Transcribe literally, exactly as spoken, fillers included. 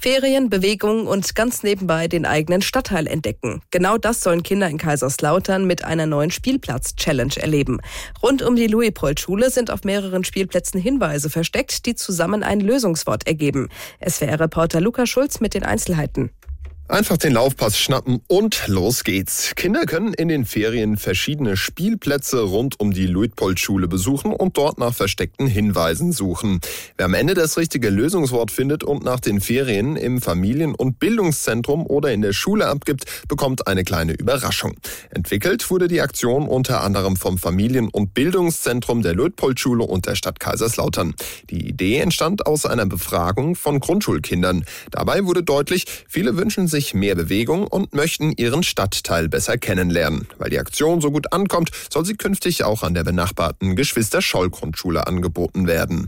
Ferien, Bewegung und ganz nebenbei den eigenen Stadtteil entdecken. Genau das sollen Kinder in Kaiserslautern mit einer neuen Spielplatz-Challenge erleben. Rund um die Luitpold-Schule sind auf mehreren Spielplätzen Hinweise versteckt, die zusammen ein Lösungswort ergeben. S W R-Reporter Lukas Schulz mit den Einzelheiten. Einfach den Laufpass schnappen und los geht's. Kinder können in den Ferien verschiedene Spielplätze rund um die Luitpold-Schule besuchen und dort nach versteckten Hinweisen suchen. Wer am Ende das richtige Lösungswort findet und nach den Ferien im Familien- und Bildungszentrum oder in der Schule abgibt, bekommt eine kleine Überraschung. Entwickelt wurde die Aktion unter anderem vom Familien- und Bildungszentrum der Luitpold-Schule und der Stadt Kaiserslautern. Die Idee entstand aus einer Befragung von Grundschulkindern. Dabei wurde deutlich, viele wünschen sich mehr Bewegung und möchten ihren Stadtteil besser kennenlernen. Weil die Aktion so gut ankommt, soll sie künftig auch an der benachbarten Geschwister-Scholl-Grundschule angeboten werden.